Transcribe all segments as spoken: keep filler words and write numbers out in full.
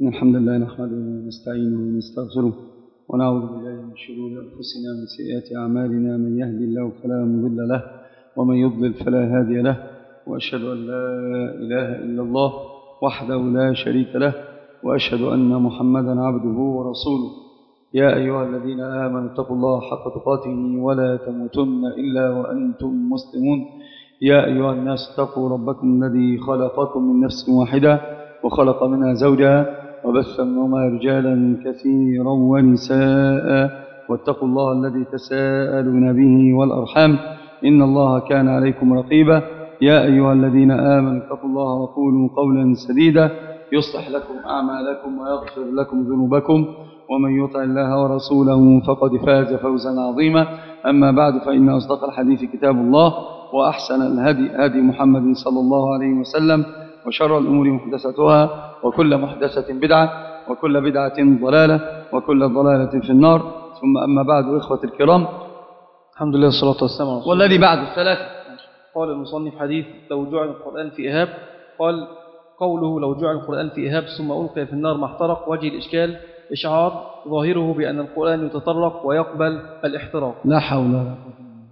إن الحمد لله نحمده ونستعينه ونستغفره ونعوذ بالله من شرور أنفسنا ومن سيئات أعمالنا. من يهدي الله فلا مضل له ومن يضلل فلا هادي له، وأشهد أن لا إله إلا الله وحده لا شريك له، وأشهد أن محمدا عبده ورسوله. يا أيها الذين آمنوا اتقوا الله حق تقاته ولا تموتن إلا وأنتم مسلمون. يا أيها الناس اتقوا ربكم الذي خلقكم من نفس واحدة وخلق منها زوجها وبث منهما رجالا كثيرا ونساء، واتقوا الله الذي تساءلون به والأرحام إن الله كان عليكم رقيبا. يا أيها الذين آمنوا اتقوا الله وقولوا قولا سديدا يصلح لكم أعمالكم ويغفر لكم ذنوبكم، ومن يطع الله ورسوله فقد فاز فوزا عظيما. أما بعد، فإن أصدق الحديث كتاب الله، وأحسن الهدي هدي محمد صلى الله عليه وسلم، وشر الأمور محدثتها، وكل محدثة بدعة، وكل بدعة ضلالة، وكل ضلالة في النار. ثم أما بعد، إخوة الكرام، الحمد لله والصلاة والسلام على رسول الله. والذي بعد الثلاثة. قال المصنف: حديث لو جعل القرآن في إهاب. قال: قوله لو جعل القرآن في إهاب ثم ألقي في النار ما احترق، وجه الإشكال إشعار ظاهره بأن القرآن يتطرق ويقبل الاحتراق. لا حول ولا قوة.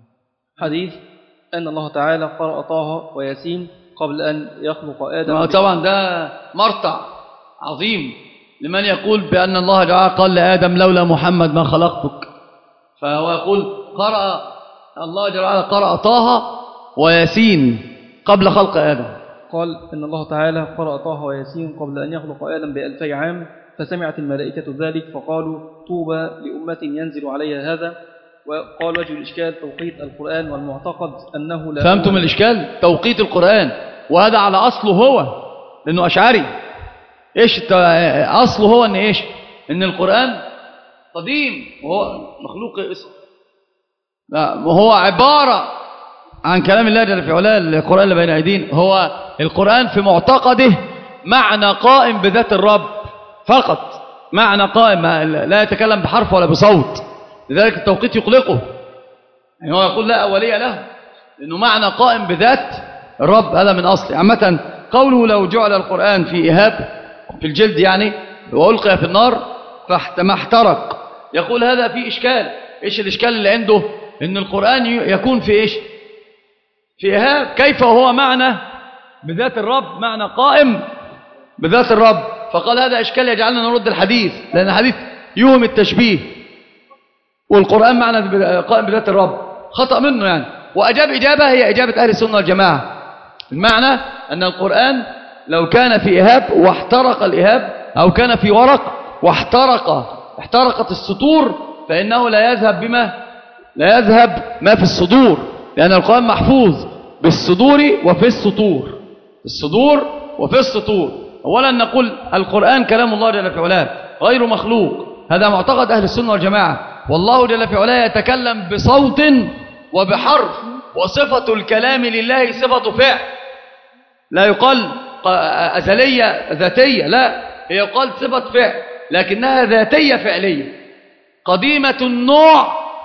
حديث أن الله تعالى قرأ طه وياسين قبل أن يخلق آدم. طبعا ده مرتع عظيم لمن يقول بأن الله تعالى قال لآدم لولا محمد ما خلقتك، فهو يقول قرأ الله تعالى قرأ طه وياسين قبل خلق آدم. قال إن الله تعالى قرأ طه وياسين قبل أن يخلق آدم بألفي عام، فسمعت الملائكة ذلك فقالوا طوبى لأمة ينزل عليها هذا. وقال وجه الإشكال توقيت القرآن، والمعتقد أنه لا. فهمتم الإشكال؟ توقيت القرآن، وهذا على أصله هو، لأنه أشعري. إيش أصله هو؟ أن إيش؟ أن القرآن قديم وهو مخلوق اسم، لا وهو عبارة عن كلام الله جل في علاه. القرآن اللي بين أيدينا هو القرآن في معتقده معنى قائم بذات الرب فقط، معنى قائم لا يتكلم بحرف ولا بصوت، لذلك التوقيت يقلقه. يعني هو يقول لا أولية له، لأنه معنى قائم بذات الرب، هذا من أصله. عامة قوله لو جعل القرآن في إهاب في الجلد يعني وألقي في النار فما احترق، يقول هذا فيه إشكال. إيش الإشكال اللي عنده؟ إن القرآن يكون في إيش؟ في إهاب. كيف وهو معنى بذات الرب، معنى قائم بذات الرب؟ فقال هذا إشكال يجعلنا نرد الحديث، لأن الحديث يوهم التشبيه، والقرآن معنى قائم بذات الرب. خطأ منه يعني. وأجاب إجابة هي إجابة أهل السنة والجماعة. المعنى أن القرآن لو كان في إهاب واحترق الإهاب، أو كان في ورق واحترق احترقت السطور، فإنه لا يذهب بما لا يذهب ما في الصدور، لأن القرآن محفوظ بالصدور وفي السطور، الصدور وفي السطور. أولا نقول القرآن كلام الله جل في علاه غير مخلوق، هذا معتقد أهل السنة والجماعة. والله جل في علاه يتكلم بصوت وبحرف، وصفة الكلام لله صفة فعل، لا يقال أزلية ذاتية، لا، هي يقال صفة فعل، لكنها ذاتية فعلية، قديمة النوع،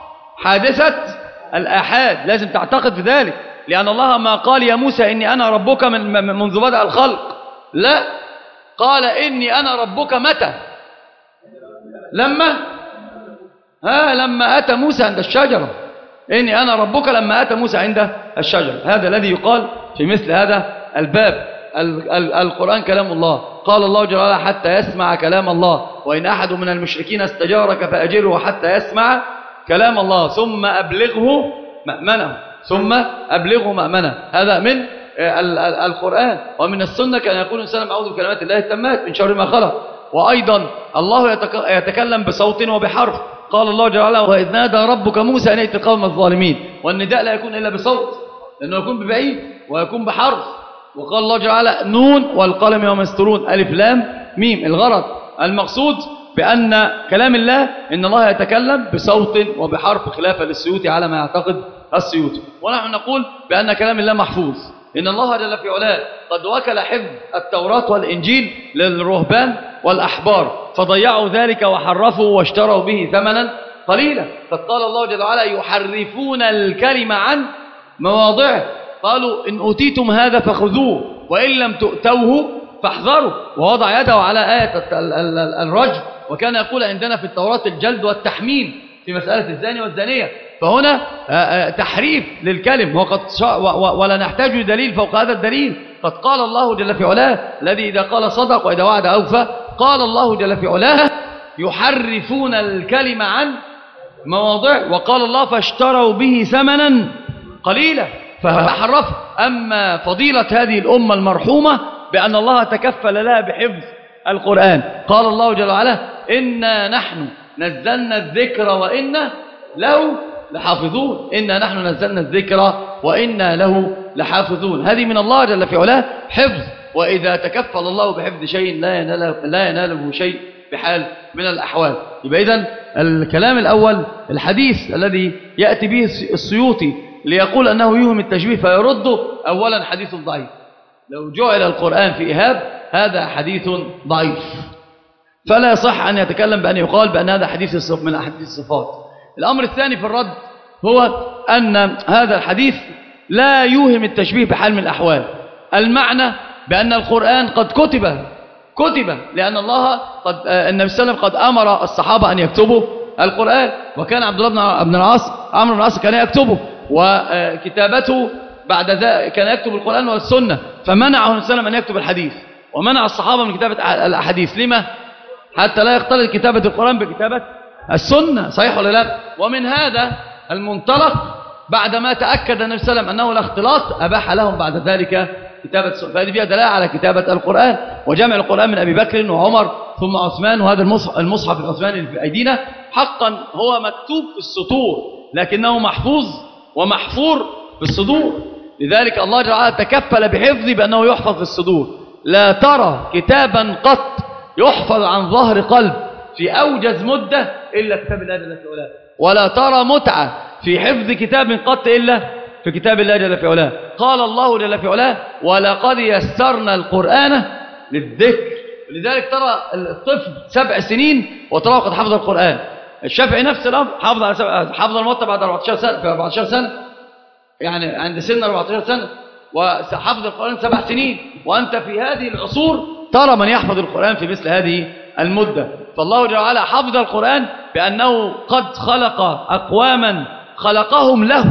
حادثة الآحاد. لازم تعتقد في ذلك، لأن الله ما قال يا موسى إني أنا ربك من منذ بدأ الخلق، لا، قال إني أنا ربك متى؟ لما ها لما أتى موسى عند الشجرة، إني أنا ربك لما أتى موسى عند الشجرة. هذا الذي يقال في مثل هذا الباب. القرآن كلام الله، قال الله جل وعلا حتى يسمع كلام الله، وإن أحد من المشركين استجارك فأجره حتى يسمع كلام الله ثم أبلغه مأمنه، ثم أبلغه مأمنه. هذا من القرآن. ومن السنة كان يقول الإنسان أعوذ بكلمات الله التامات من شر ما خلق. وأيضا الله يتكلم بصوت وبحرف، قال الله جل وعلا وإذ نادى ربك موسى أن ائت القوم الظالمين. والنداء لا يكون إلا بصوت، لأنه يكون ببعيد ويكون بحرف. وقال الله جل وعلا نون والقلم وما يسطرون ألف لام ميم. الغرض المقصود بأن كلام الله إن الله يتكلم بصوت وبحرف، خلافا للسيوطي على ما يعتقد السيوطي. ونحن نقول بأن كلام الله محفوظ. إن الله جل في علاه قد وكل حفظ التوراة والإنجيل للرهبان والأحبار، فضيعوا ذلك وحرفوا واشتروا به ثمنا قليلا. فقال الله جل وعلا يحرفون الكلمة عن مواضعه، قالوا إن أوتيتم هذا فخذوه وإن لم تؤتوه فاحذروا، ووضع يده على آية الرجم، وكان يقول عندنا في التوراة الجلد والتحميم في مسألة الزاني والزانية. فهنا تحريف للكلم، وقد ولا نحتاج لدليل فوق هذا الدليل. قد قال الله جل في علاه الذي إذا قال صدق وإذا وعد أوفى. قال الله جل في علاه يحرفون الكلم عن مواضع، وقال الله فاشتروا به ثمنا قليلا فحرف. أما فضيلة هذه الأمة المرحومة بأن الله تكفل لها بحفظ القرآن. قال الله جل وعلا إنا نحن نزلنا الذكر وإنا له لحافظون. إنا نحن نزلنا الذكر وإنا له لحافظون. هذه من الله جل في علاه حفظ، وإذا تكفل الله بحفظ شيء لا يناله, لا يناله شيء بحال من الأحوال. يبقى إذن الكلام الأول الحديث الذي يأتي به السيوطي ليقول أنه يوهم التشبيه فيرده، أولا حديث ضعيف. لو جعل القرآن في إيهاب هذا حديث ضعيف، فلا يصح أن يتكلم بأن يقال بأن هذا حديث من أحاديث الصفات. الأمر الثاني في الرد هو أن هذا الحديث لا يوهم التشبيه بحال من الأحوال. المعنى بأن القرآن قد كتب كتب لأن الله قد النبي صلى الله عليه وسلم قد أمر الصحابة أن يكتبوا القرآن، وكان عبد الله بن العاص عمرو بن العاص كان يكتبه، وكتابته بعد ذلك كان يكتب القرآن والسنة، فمنعه النبي صلى الله عليه وسلم أن يكتب الحديث، ومنع الصحابة من كتابة الأحاديث. لما؟ حتى لا يختلط كتابة القرآن بكتابة السنة. صحيح ولا لا؟ ومن هذا المنطلق بعدما تأكد النبي صلى الله عليه وسلم أنه لا اختلاط أباح لهم بعد ذلك كتابة السنة. فهذه فيها دلالة على كتابة القرآن وجمع القرآن من أبي بكر وعمر ثم عثمان. وهذا المصحف, المصحف العثماني اللي في أيدينا حقا هو مكتوب في السطور، لكنه محفوظ ومحفور في الصدور. لذلك الله جل وعلا تكفل بحفظه بأنه يحفظ في الصدور. لا ترى كتابا قط يحفظ عن ظهر قلب في أوجز مدة إلا كتاب الله جل في علاه، ولا ترى متعة في حفظ كتاب قط إلا في كتاب الله جل في علاه. قال الله جل في علاه ولقد يسرنا القرآن للذكر. لذلك ترى الطفل سبع سنين وتراه قد حفظ القرآن. الشافعي نفس الأمر حفظ على سبع حفظ الموطأ بعد أربعة عشر سنة، في أربعة عشر سنة يعني عند سن أربعة عشر سنة، وحفظ القرآن سبع سنين. وأنت في هذه العصور ترى من يحفظ القرآن في مثل هذه المدة. فالله جل وعلا حفظ القرآن بأنه قد خلق أقواما خلقهم له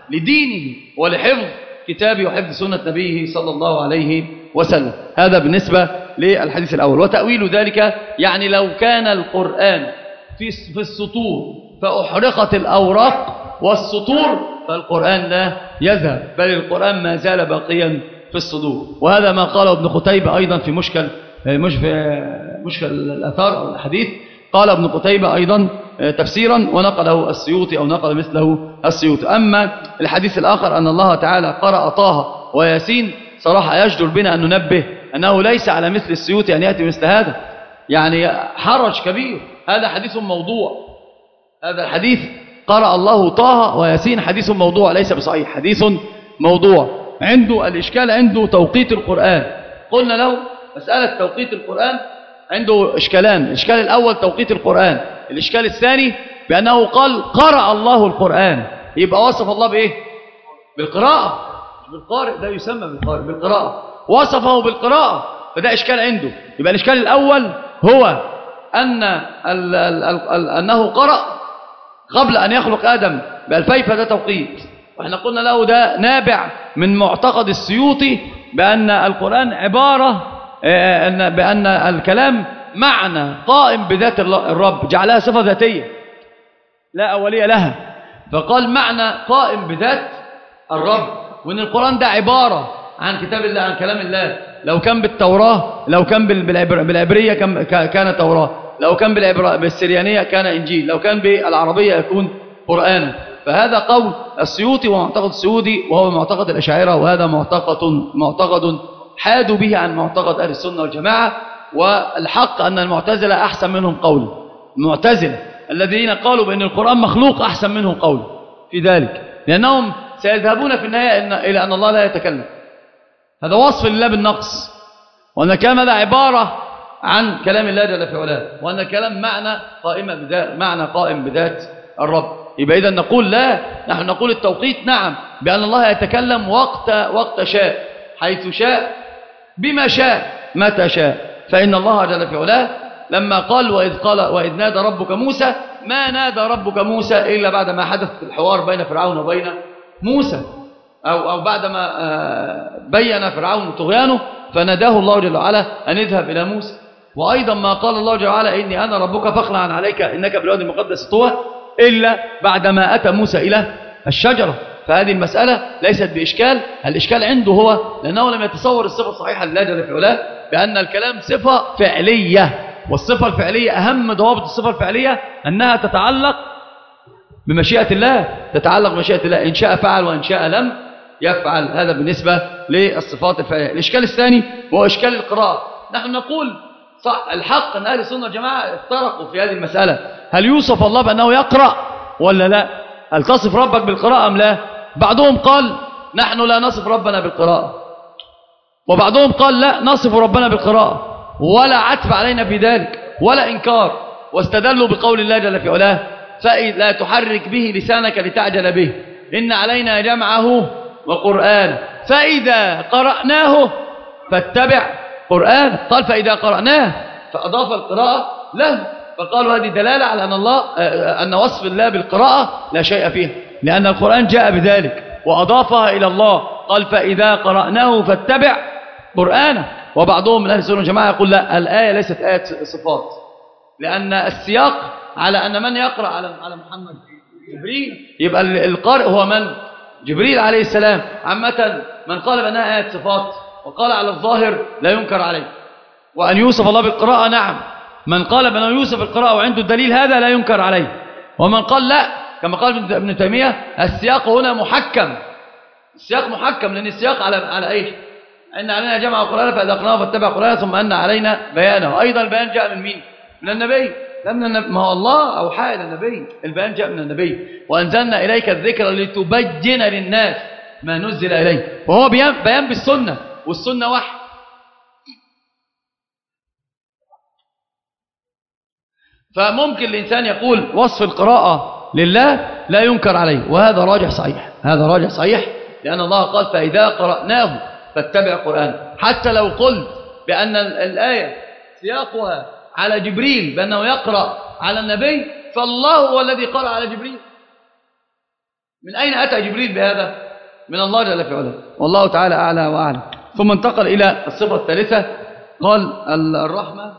لدينه ولحفظ كتابه وحفظ سنة نبيه صلى الله عليه وسلم. هذا بالنسبة للحديث الأول. وتأويل ذلك يعني لو كان القرآن في السطور فأحرقت الأوراق والسطور فالقرآن لا يذهب، بل القرآن ما زال باقيا في الصدور. وهذا ما قاله ابن قتيبة أيضا في مشكل مش في مشكل الأثار أو الحديث. قال ابن قتيبة أيضا تفسيرا ونقله السيوطي أو نقل مثله السيوطي. أما الحديث الآخر أن الله تعالى قرأ طه وياسين، صراحة يجدر بنا أن ننبه أنه ليس على مثل السيوطي أن يأتي مثل هذا، يعني حرج كبير. هذا حديث موضوع، هذا الحديث قرأ الله طه وياسين حديث موضوع ليس بصحيح، حديث موضوع. عنده الإشكال عنده توقيت القرآن. قلنا له مسألة توقيت القرآن عنده إشكالان. الإشكال الأول توقيت القرآن، الإشكال الثاني بأنه قال قرأ الله القرآن، يبقى وصف الله بإيه؟ بالقراءة، مش بالقارئ، ده يسمى بالقارئ، بالقراءة، وصفه بالقراءة، فده إشكال عنده. يبقى الإشكال الأول هو أن ال ال ال أنه قرأ قبل أن يخلق آدم بألفي، فده توقيت. وإحنا قلنا له ده نابع من معتقد السيوطي بأن القرآن عبارة بأن الكلام معنى قائم بذات الرب، جعلها صفة ذاتية لا أولية لها، فقال معنى قائم بذات الرب، وإن القرآن ده عبارة عن كتاب الله، عن كلام الله. لو كان بالتوراة، لو كان بالعبرية كان توراة، لو كان بالسريانية كان إنجيل، لو كان بالعربية يكون قرآنا. فهذا قول السيوطي ومعتقد السيوطي، وهو معتقد الأشاعرة، وهذا معتقد معتقد حادوا به عن معتقد أهل السنة والجماعة. والحق أن المعتزلة أحسن منهم قولا. المعتزلة الذين قالوا بأن القرآن مخلوق أحسن منهم قولا في ذلك، لأنهم سيذهبون في النهاية إلى أن الله لا يتكلم. هذا وصف لله بالنقص، وأن الكلام هذا عبارة عن كلام الله جل في علاه، وأن الكلام معنى قائم بذات معنى قائم بذات الرب. يبقى إذا نقول لا، نحن نقول التوقيت نعم، بأن الله يتكلم وقت وقت شاء، حيث شاء، بما شاء، متى شاء. فإن الله جل في علاه لما قال وإذ, قال وإذ نادى ربك موسى، ما نادى ربك موسى إلا بعد ما حدث الحوار بين فرعون وبين موسى، أو, أو بعدما بين فرعون طغيانه فناداه الله جل وعلا أن اذهب إلى موسى. وأيضا ما قال الله جل وعلا إني أنا ربك فاخلع عليك إنك بالوادي المقدس طوى إلا بعدما أتى موسى إلى الشجرة. فهذه المسألة ليست بإشكال، الإشكال عنده هو لأنه لم يتصور الصفة الصحيحة لله جل في علاه بأن الكلام صفة فعلية، والصفة الفعلية أهم ضوابط الصفة الفعلية أنها تتعلق بمشيئة الله، تتعلق بمشيئة الله، إن شاء فعل وإن شاء لم يفعل. هذا بالنسبة للصفات الفعلية. الإشكال الثاني هو إشكال القراءة. نحن نقول صح الحق أن أهل السنة والجماعة افترقوا في هذه المسألة، هل يوصف الله بأنه يقرأ ولا لا؟ هل تصف ربك بالقراءة أم لا؟ بعضهم قال نحن لا نصف ربنا بالقراءة، وبعضهم قال لا نصف ربنا بالقراءة، ولا عتب علينا في ذلك ولا إنكار، واستدلوا بقول الله جل في علاه فلا تحرك به لسانك لتعجل به إن علينا جمعه وقرآن فإذا قرأناه فاتبع قرآن. قال فإذا قرأناه فأضاف القراءة له، فقالوا هذه دلالة على أن الله أن وصف الله بالقراءة لا شيء فيها، لأن القرآن جاء بذلك وأضافها إلى الله. قال فإذا قرأناه فاتبع قرآنه. وبعضهم من أهل السنة والجماعة يقول لا، الآية ليست آية صفات، لأن السياق على أن من يقرأ على على محمد جبريل، يبقى القارئ هو من؟ جبريل عليه السلام. عامة من قال بأنها آية صفات وقال على الظاهر لا ينكر عليه، وأن يوصف الله بالقراءة نعم، من قال بأنه يوصف القراءة وعنده الدليل هذا لا ينكر عليه. ومن قال لا، كما قال ابن تيمية السياق هنا محكم، السياق محكم لأن السياق على على إيش؟ أن علينا جمع القرآن فإذا قرأناه فاتبع قرآنه ثم أن علينا بيانه. أيضا البيان جاء من مين؟ من النبي. لا من النبي، ما هو الله أوحى إلى النبي، البيان جاء من النبي. وأنزلنا إليك الذكر لتبين للناس ما نزل إليه، وهو بيان, بيان بالسنة، والسنة وحي. فممكن الإنسان يقول وصف القراءة لله لا ينكر عليه، وهذا راجح صحيح، هذا راجح صحيح، لأن الله قال فإذا قرأناه فاتبع قرآن. حتى لو قلت بأن الآية سياقها على جبريل بأنه يقرأ على النبي، فالله هو الذي قرأ على جبريل. من أين أتى جبريل بهذا؟ من الله جل في علاه، والله تعالى أعلى وأعلم. ثم انتقل إلى الصفة الثالثة، قال الرحمة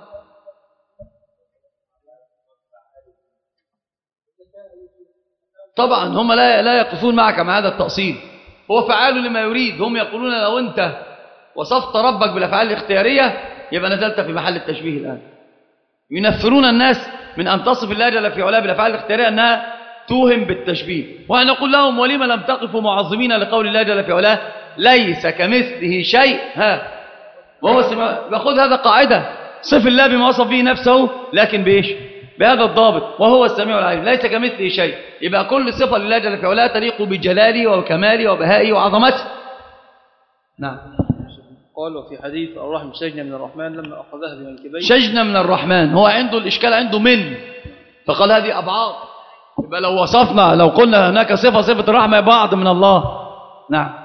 طبعا هم لا لا يقفون معك مع هذا التأصيل، هو فعال لما يريد. هم يقولون لو أنت وصفت ربك بالأفعال الاختيارية يبقى نزلت في محل التشبيه. الآن ينفرون الناس من أن تصف الله جل في علاه بالأفعال الاختيارية أنها توهم بالتشبيه، وأن نقول لهم ولما لم تقفوا معظمين لقول الله جل في علاه ليس كمثله شيء. ها وهو باخذ هذا قاعدة، صف الله بما وصف به نفسه لكن بإيش؟ بهذا الضابط، وهو السميع العليم، ليس كمثله شيء. يبقى كل صفة لله جل في علاه تليق بجلاله وكماله وبهائه وعظمته. نعم. قال وفي حديث الرحم شجنة من الرحمن لما أخذها بمنكبيه. شجنة من الرحمن، هو عنده الإشكال عنده من، فقال هذه أبعاد. يبقى لو وصفنا لو قلنا هناك صفة صفة الرحمة بعض من الله. نعم.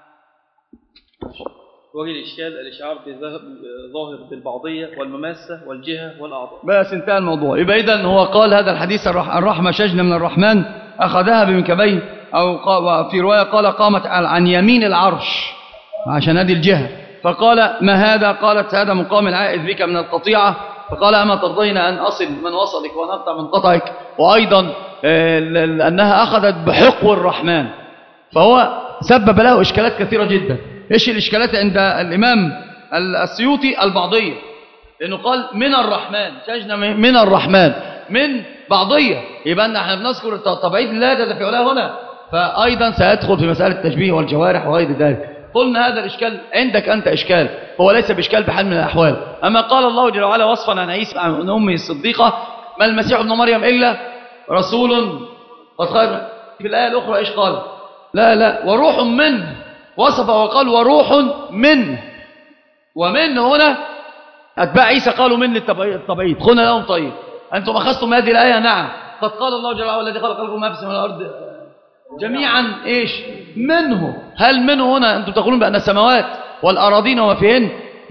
وجه الإشكال الإشعار بالظاهر بالبعضية والمماسة والجهة والأعضاء. بس انتهى الموضوع. يبقى إذن هو قال هذا الحديث الرحمة شجنة من الرحمن أخذها بمنكبيه، أو في رواية قال قامت عن يمين العرش عشان هذه الجهة. فقال ما هذا؟ قالت هذا مقام العائد بك من القطيعة. فقال أما ترضين أن أصل من وصلك وأن أقطع من قطعك. وأيضا أنها أخذت بحقو الرحمن، فهو سبب له إشكالات كثيرة جدا. إيش الإشكالات عند الإمام السيوطي؟ البعضية، لأنه قال من الرحمن، شجنا من الرحمن، من بعضية، يبقى نحن بنذكر تبعيد الله جل في علاه هنا، فأيضا سيدخل في مسألة التشبيه والجوارح وغير ذلك. قلنا هذا الإشكال عندك أنت إشكال، هو ليس بإشكال بحال من الأحوال. أما قال الله جل وعلا وصفا عن عيسى عن أمه الصديقة ما المسيح ابن مريم إلا رسول قد خرج. في الآية الأخرى إيش قال؟ لا لا وروح منه، وصف وقال وروح منه، ومن هنا أتباع عيسى قالوا من للتبعيد. قلنا لهم طيب أنتم أخذتم هذه الآية؟ نعم، قد قال الله جل وعلا الذي خلق لكم ما في السماء والأرض جميعا إيش منه. هل منه هنا أنتم تقولون بأن السماوات والأراضين وما فيهن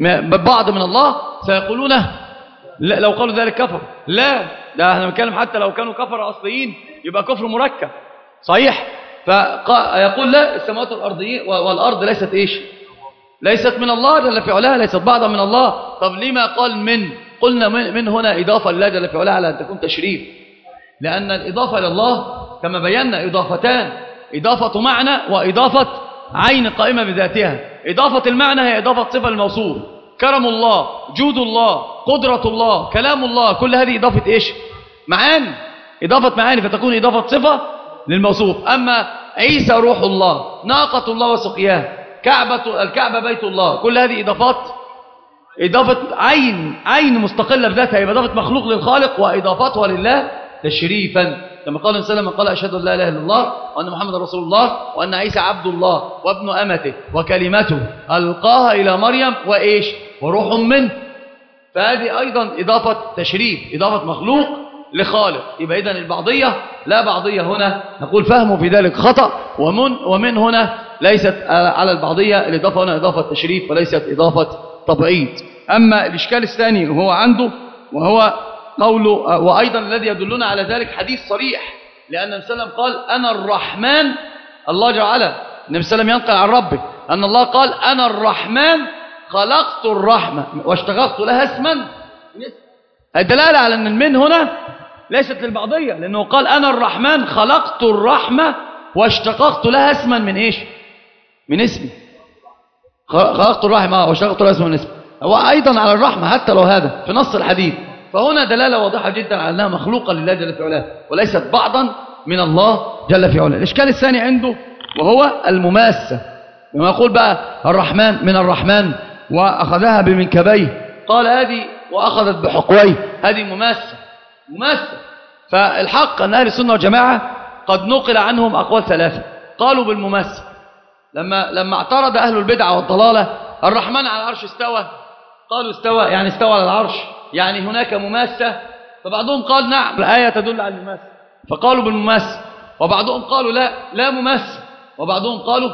بعض من الله سيقولون لا، لو قالوا ذلك كفر. لا، ده احنا بنتكلم حتى لو كانوا كفر أصليين يبقى كفر مركب صحيح. فيقول لا، السماوات والأرض والأرض ليست إيش؟ ليست من الله جل في علاه، ليست بعضا من الله. طب لما قال من؟ قلنا من, من هنا إضافة لله جل في علاه على أن تكون تشريف، لأن الإضافة لله كما بينا إضافتان، إضافة معنى وإضافة عين قائمة بذاتها. إضافة المعنى هي إضافة صفة الموصوف، كرم الله، جود الله، قدرة الله، كلام الله، كل هذه إضافة إيش؟ معاني، إضافة معاني، فتكون إضافة صفة للموصوف. أما عيسى روح الله، ناقة الله وسقياه، كعبة الكعبة بيت الله، كل هذه إضافات، إضافة عين عين مستقلة بذاتها، يبقى إضافة مخلوق للخالق وإضافتها لله تشريفا، كما قال النبي صلى الله عليه وسلم: قال أشهد أن لا إله إلا الله وأن محمد رسول الله وأن عيسى عبد الله وابن أمته وكلمته ألقاها إلى مريم وإيش؟ وروح منه. فهذه أيضا إضافة تشريف، إضافة مخلوق لخالق. يبقى إذن البعضية لا بعضية هنا، نقول فهموا في ذلك خطأ، ومن, ومن هنا ليست على البعضية، الإضافة هنا إضافة تشريف وليست إضافة تبعيد. أما الإشكال الثاني هو عنده، وهو قوله، وأيضا الذي يدلنا على ذلك حديث صريح، لأن النبي صلى الله عليه وسلم قال: أنا الرحمن. الله جعل النبي صلى الله عليه وسلم ينقل عن ربه أن الله قال: أنا الرحمن خلقت الرحمة واشتققت لها اسما. الدلالة على أن المن هنا ليست للبعضية، لأنه قال: أنا الرحمن خلقت الرحمة واشتققت لها اسما من إيش؟ من اسمي. خلقت الرحمة واشتققت لها اسما من اسمي، هو أيضا على الرحمة حتى لو هذا في نص الحديث. فهنا دلالة واضحة جدا على أنها مخلوقة لله جل في علاه وليست بعضا من الله جل في علاه. الإشكال الثاني عنده وهو المماسة، لما يقول بقى الرحمن من الرحمن وأخذها بمنكبيه، قال هذه وأخذت بحقويه، هذه مماسة مماسة. فالحق أن أهل السنة والجماعة قد نقل عنهم أقوال ثلاثة قالوا بالمماسة. لما لما اعترض أهل البدعة والضلالة: الرحمن على العرش استوى، قالوا استوى يعني استوى على العرش، يعني هناك مماسة. فبعضهم قال: نعم، الآية تدل على المماسة، فقالوا بالمماسة. وبعضهم قالوا: لا لا مماسة. وبعضهم قالوا: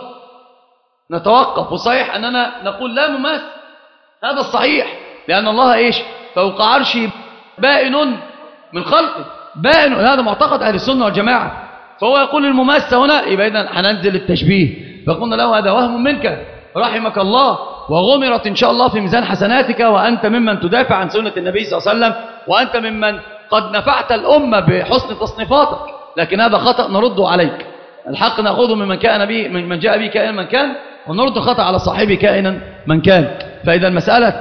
نتوقف، وصحيح أننا نقول لا مماسة، هذا الصحيح، لأن الله إيش؟ فوق عرشه بائن من خلقه، بائن، هذا معتقد أهل السنة والجماعة. فهو يقول المماسة هنا، يبقى إذن هننزل التشبيه. فقلنا له: هذا وهم منك رحمك الله، وغمرت إن شاء الله في ميزان حسناتك، وأنت ممن تدافع عن سنة النبي صلى الله عليه وسلم، وأنت ممن قد نفعت الأمة بحسن تصنيفاتك، لكن هذا خطأ نرده عليك. الحق نأخذه ممن كان به، من جاء به كائنا من كان، ونرد الخطأ على صاحبه كائنا من كان. فإذا مسألة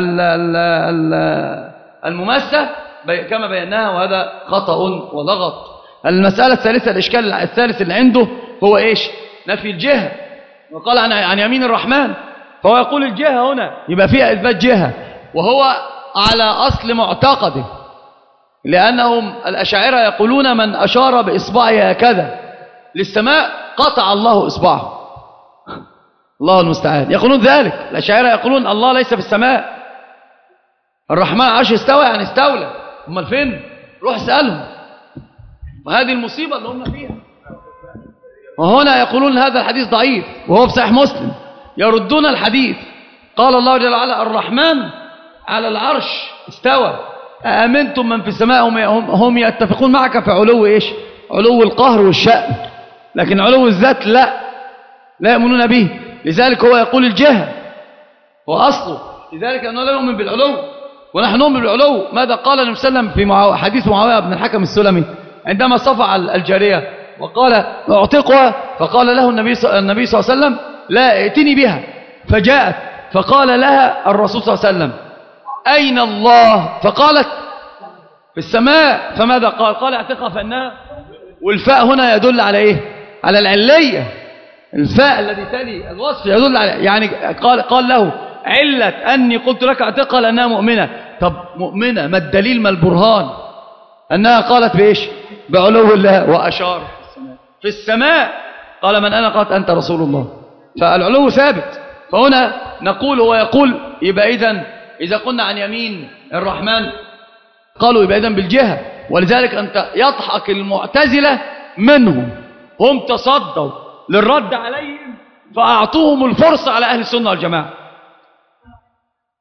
المماسة كما بيناها، وهذا خطأ ولغط. المسألة الثالثة، الإشكال الثالث اللي عنده هو إيش؟ نفي الجهة. وقال عن, عن يمين الرحمن، فهو يقول الجهة هنا يبقى فيها إثبات جهة، وهو على أصل معتقده، لأنهم الأشاعرة يقولون: من أشار بإصبعه هكذا للسماء قطع الله إصبعه. الله المستعان. يقولون ذلك الأشاعرة، يقولون الله ليس في السماء، الرحمن عرش استوى يعني استولى. هم فين؟ روح اسألهم. وهذه المصيبة اللي هم فيها. وهنا يقولون هذا الحديث ضعيف وهو في صحيح مسلم، يردون الحديث. قال الله جل وعلا: الرحمن على العرش استوى، أأمنتم من في السماء هم, هم يتفقون معك في علو إيش؟ علو القهر والشأن، لكن علو الذات لا لا يؤمنون به. لذلك هو يقول الجهة هو أصله، لذلك أنه لا يؤمن بالعلو ونحن نؤمن بالعلو. ماذا قال النبي صلى الله عليه وسلم في معاو... حديث معاوية بن الحكم السلمي عندما صفع الجارية وقال: أعتقها، فقال له النبي النبي صلى الله عليه وسلم: لا، ائتني بها. فجاءت فقال لها الرسول صلى الله عليه وسلم: أين الله؟ فقالت: في السماء. فماذا قال؟ قال: اعتقها فإنها. والفاء هنا يدل على إيه؟ على العلية. الفاء الذي تلي الوصف يدل على، يعني قال, قال له: علة أني قلت لك اعتقها لأنها مؤمنة. طب مؤمنة، ما الدليل ما البرهان أنها قالت بإيش؟ بعلو الله. وأشار في السماء، قال: من أنا؟ قالت: أنت رسول الله. فالعلو ثابت. فهنا نقول ويقول، يبقى إذن إذا قلنا عن يمين الرحمن قالوا يبقى إذن بالجهة. ولذلك أنت يضحك المعتزلة منهم، هم تصدوا للرد عليهم فأعطوهم الفرصة على أهل السنة والجماعة.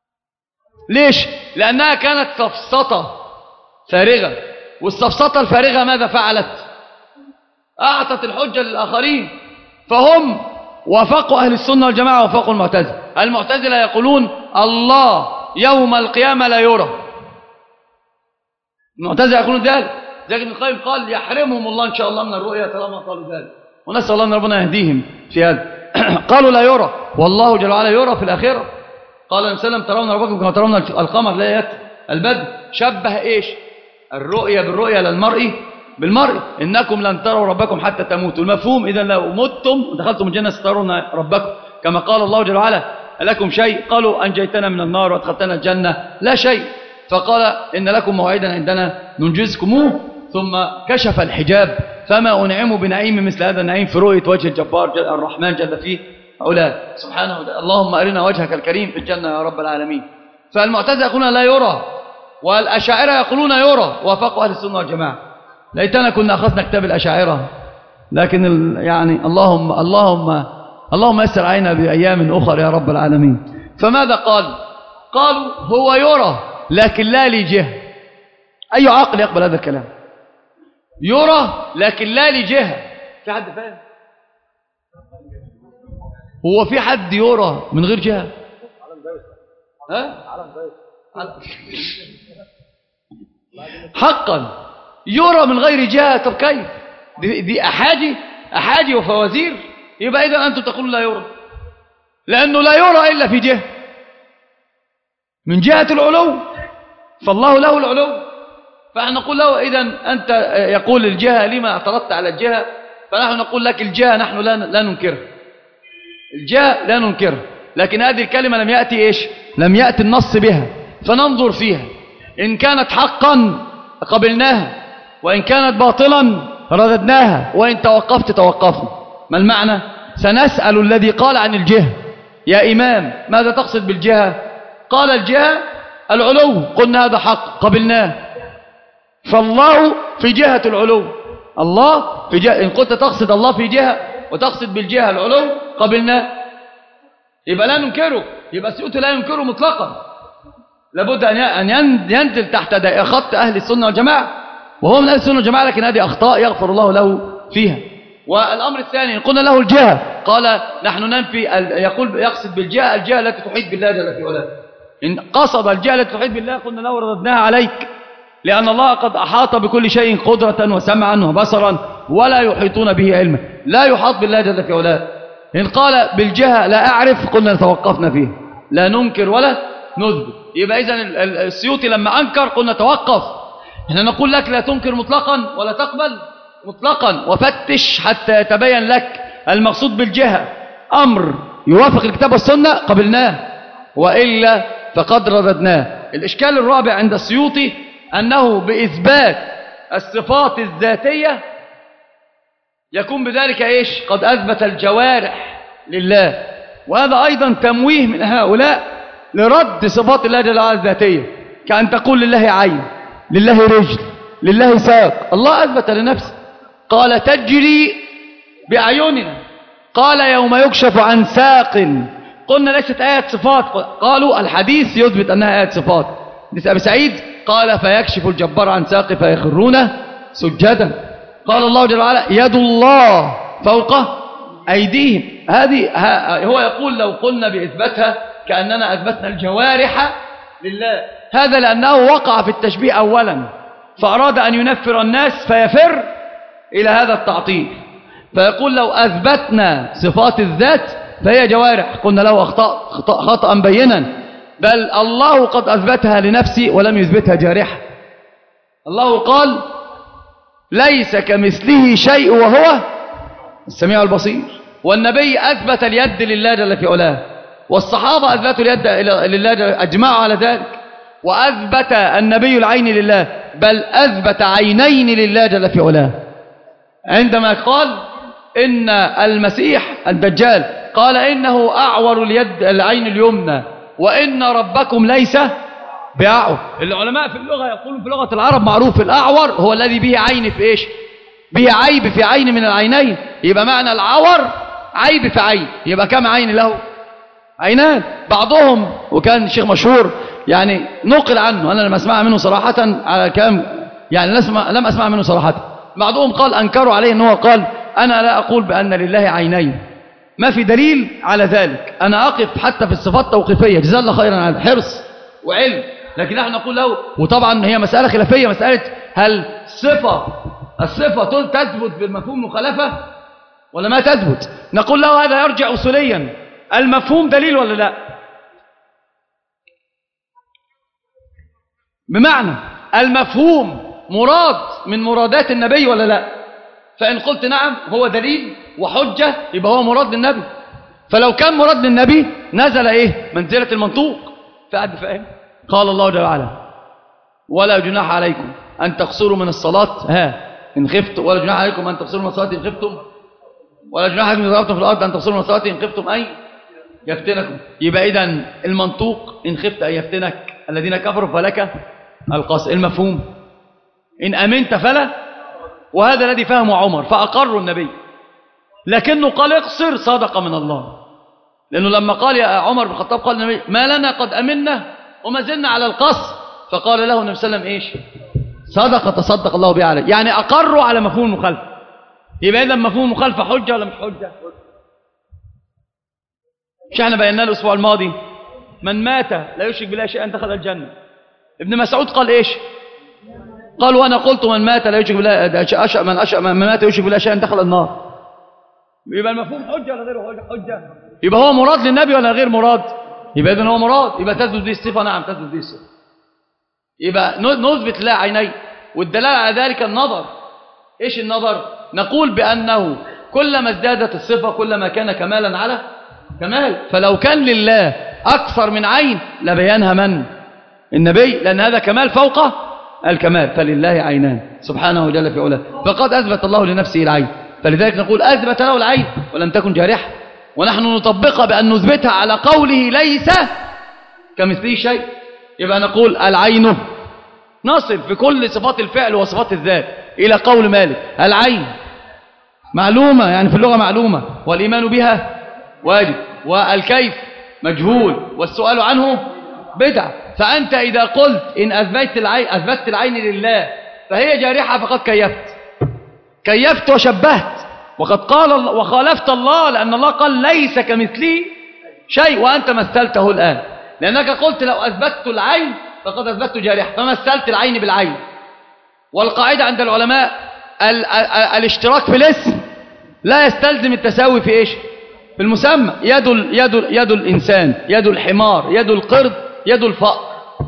ليش؟ لأنها كانت سفسطة فارغة، والسفسطة الفارغة ماذا فعلت؟ أعطت الحجة للآخرين، فهم وافقوا أهل السنة والجماعة وافقوا المعتزلة. المعتزلة يقولون الله يوم القيامة لا يرى، المعتزلة يقولون ذلك. زي ابن القيم قال يحرمهم الله إن شاء الله من الرؤية طالما قالوا ذلك، ونسأل الله أن ربنا يهديهم في هذا. قالوا لا يرى، والله جل وعلا يرى في الآخرة. قال النبي صلى الله عليه وسلم ترون ربكم كما ترون القمر ليلة البدر. شبه إيش؟ الرؤية بالرؤية للمرء بالمرء. إنكم لن تروا ربكم حتى تموتوا. المفهوم إذا لو متم ودخلتم الجنة سترون ربكم، كما قال الله جل وعلا لكم شيء؟ قالوا أنجيتنا من النار وادخلتنا الجنة. لا شيء. فقال إن لكم موعدا عندنا ننجزكموه. ثم كشف الحجاب، فما أنعموا بنعيم مثل هذا النعيم في رؤية وجه الجبار جل الرحمن جل فيه أولاد سبحانه وتعالى. اللهم أرنا وجهك الكريم في الجنة يا رب العالمين. فالمعتزلة يقولون لا يرى، والأشاعرة يقولون يرى، وافقوا أهل السنة والجماعة. ليتنا كنا أخذنا كتاب الأشاعرة، لكن يعني اللهم اللهم اللهم يسر علينا بأيام أخرى يا رب العالمين. فماذا قال؟ قالوا هو يرى لكن لا لجهة. أي عقل يقبل هذا الكلام؟ يرى لكن لا لجهة. في حد فاهم؟ هو في حد يرى من غير جهة؟ ها؟ حقا يرى من غير جهة. طب كيف؟ دي, دي أحاجي أحاجي وفوازير. يبقى إذا أنتم تقولون لا يرى، لأنه لا يرى إلا في جهة، من جهة العلو، فالله له العلو. فنحن نقول له إذا أنت يقول الجهة لما اعترضت على الجهة، فنحن نقول لك الجهة نحن لا لا ننكرها، الجهة لا ننكرها، لكن هذه الكلمة لم يأتي إيش؟ لم يأتي النص بها، فننظر فيها. إن كانت حقا قبلناها، وإن كانت باطلا رددناها، وإن توقفت توقفنا. ما المعنى؟ سنسأل الذي قال عن الجهة يا إمام ماذا تقصد بالجهة؟ قال الجهة العلو، قلنا هذا حق قبلناه. فالله في جهة العلو، الله في جهة. إن قلت تقصد الله في جهة وتقصد بالجهة العلو قبلناه، يبقى لا ننكره، يبقى السيوطي لا ينكره مطلقا. لابد أن ينزل تحت خط أهل السنة والجماعة، وهو من أهل السنة والجماعة، لكن هذه أخطاء يغفر الله له فيها. والأمر الثاني إن قلنا له الجهة، قال نحن ننفي، يقول يقصد بالجهة الجهة التي تحيط بالله جل في علاه. إن قصد الجهة التي تحيط بالله قلنا له رددناها عليك، لأن الله قد أحاط بكل شيء قدرة وسمعا وبصرا ولا يحيطون به علما، لا يحاط بالله جل في علاه. إن قال بالجهة لا أعرف قلنا توقفنا فيه، لا ننكر ولا نثبت. يبقى إذن السيوطي لما أنكر قلنا توقف. إحنا نقول لك لا تنكر مطلقا ولا تقبل مطلقا، وفتش حتى يتبين لك المقصود بالجهة أمر يوافق الكتاب والسنة قبلناه، وإلا فقد رددناه. الإشكال الرابع عند السيوطي أنه بإثبات الصفات الذاتية يكون بذلك إيش؟ قد أثبت الجوارح لله، وهذا أيضا تمويه من هؤلاء لرد صفات الله جل وعلا الذاتية، كأن تقول لله عين، لله رجل، لله ساق. الله أثبت لنفسه، قال تجري بأعيننا، قال يوم يكشف عن ساق. قلنا ليست آية صفات، قالوا الحديث يثبت أنها آية صفات. حديث أبي سعيد قال فيكشف الجبار عن ساق فيخرون سجدا. قال الله جل وعلا يد الله فوق أيديهم. هذه هو يقول لو قلنا بإثباتها كأننا أثبتنا الجوارح لله. هذا لأنه وقع في التشبيه أولا، فأراد أن ينفر الناس فيفر إلى هذا التعطيل، فيقول لو أثبتنا صفات الذات فهي جوارح. قلنا له أخطأ خطأ بينا، بل الله قد أثبتها لنفسه ولم يثبتها جارحة. الله قال ليس كمثله شيء وهو السميع البصير، والنبي أثبت اليد لله جل في علاه، والصحابة أثبتوا اليد لله جل، أجمعوا على ذلك. وأثبت النبي العين لله، بل أثبت عينين لله جل في علاه، عندما قال إن المسيح الدجال قال إنه أعور اليد العين اليمنى، وإن ربكم ليس بأعور. العلماء في اللغة يقولون في لغة العرب معروف الأعور هو الذي به عين في إيش؟ به عيب في عين من العينين. يبقى معنى العور عيب في عين، يبقى كم عين له؟ عينان. بعضهم وكان شيخ مشهور يعني نقل عنه، أنا لم أسمع منه صراحة على كلام، يعني لم أسمع منه صراحة. بعضهم قال أنكروا عليه أنه قال أنا لا أقول بأن لله عينين، ما في دليل على ذلك، أنا أقف حتى في الصفات توقيفية، جزاه الله خيرا على حرص وعلم، لكن نحن نقول له، وطبعا هي مسألة خلافية، مسألة هل صفة الصفة تثبت بالمفهوم مخالفة ولا ما تثبت؟ نقول له هذا يرجع أصوليا، المفهوم دليل ولا لا؟ بمعنى المفهوم مراد من مرادات النبي ولا لا؟ فإن قلت نعم هو دليل وحجة يبقى هو مراد للنبي، فلو كان مراد للنبي نزل إيه؟ منزلة المنطوق. فأد فاهم؟ قال الله جل وعلا ولا جناح عليكم أن تقصروا من الصلاة ها إن خفتم، ولا جناح عليكم أن تقصروا من الصلاة إن خفتم، ولا جناح عليكم إن ضربتم في الأرض أن تقصروا من الصلاة إن خفتم أي يفتنكم. يبقى إذن المنطوق إن خفت أن يفتنك الذين كفروا فلك القصر، المفهوم إن أمنت فلا، وهذا الذي فهمه عمر فأقر النبي، لكنه قال اقصر صدق من الله، لأنه لما قال يا عمر بن الخطاب قال النبي ما لنا قد أمنا وما زلنا على القصر، فقال له النبي صلى الله عليه وسلم إيش؟ صدق تصدق الله به عليه، يعني أقروا على مفهوم المخالفة. يبقى إذا مفهوم المخالفة حجة ولا مش حجة؟ مش احنا بينا الأسبوع الماضي من مات لا يشرك بالله شيئا دخل الجنة. ابن مسعود قال إيش؟ قال وأنا قلت من مات لا يشرك بالله أشأ من أشأ من مات يشرك بالله شيئا دخل النار. يبقى المفهوم حجة ولا غير حجة؟ يبقى هو مراد للنبي ولا غير مراد؟ يبقى إذن هو مراد، يبقى تثبت به الصفة. نعم تثبت به الصفة. يبقى نثبت له عيني، والدلالة على ذلك النظر. إيش النظر؟ نقول بأنه كلما ازدادت الصفة كلما كان كمالا على كمال، فلو كان لله أكثر من عين لبيانها من؟ النبي، لأن هذا كمال فوق الكمال، فلله عينان سبحانه جل في علاه، فقد أثبت الله لنفسه العين، فلذلك نقول أثبت له العين ولم تكن جارحة، ونحن نطبقها بأن نثبتها على قوله ليس كمثله شيء. يبقى نقول العين نصل في كل صفات الفعل وصفات الذات إلى قول مالك العين معلومة، يعني في اللغة معلومة، والإيمان بها واجب، والكيف مجهول، والسؤال عنه بدعة. فأنت إذا قلت إن أثبت العين, أثبت العين لله فهي جارحة فقد كيفت كيفت وشبهت، وقد قال وخالفت الله، لأن الله قال ليس كمثله شيء وأنت مثلته الآن، لأنك قلت لو أثبتت العين فقد أثبت جارحة فمثلت العين بالعين. والقاعدة عند العلماء ال ال الاشتراك في الاسم لا يستلزم التساوي في إيش؟ في المسمى. يد, ال يد, ال يد الإنسان، يد الحمار، يد القرد، يد الفأر،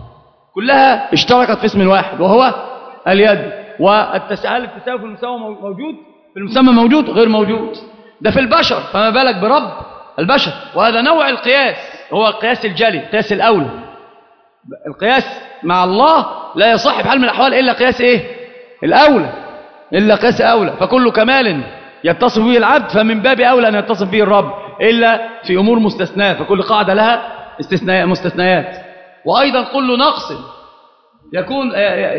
كلها اشتركت في اسم واحد وهو اليد. والتساهل التساوي في المسمى موجود؟ في المسمى موجود؟ غير موجود. ده في البشر، فما بالك برب البشر؟ وهذا نوع القياس، هو القياس الجلي، القياس الأولى. القياس مع الله لا يصح بحال من الأحوال إلا قياس إيه؟ الأولى، إلا قياس أولى. فكل كمال يتصف به العبد فمن باب أولى أن يتصف به الرب، إلا في أمور مستثناة، فكل قاعدة لها استثناء مستثنيات. وأيضا كل نقص يكون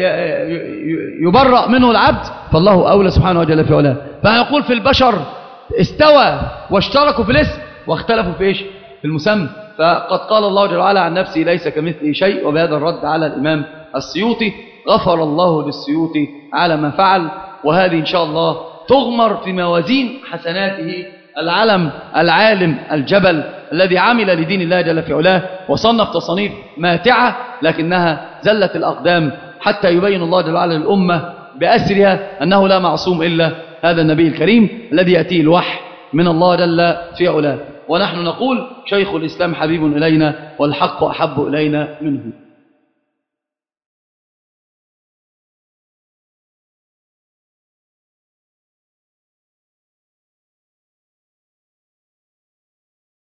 يبرأ منه العبد فالله أولى سبحانه وجل في علاه. فنقول في البشر استوى واشتركوا في الاسم واختلفوا في إيش؟ في المسمى. فقد قال الله جل وعلا عن نفسه ليس كمثله شيء، وبهذا الرد على الإمام السيوطي غفر الله للسيوطي على ما فعل، وهذه إن شاء الله تغمر في موازين حسناته العلم العالم الجبل الذي عمل لدين الله جل في علاه وصنف تصانيف ماتعة، لكنها زلت الأقدام حتى يبين الله جل وعلا للأمة بأسرها أنه لا معصوم إلا هذا النبي الكريم الذي يأتيه الوحي من الله جل في علاه. ونحن نقول شيخ الإسلام حبيب إلينا والحق أحب إلينا منه.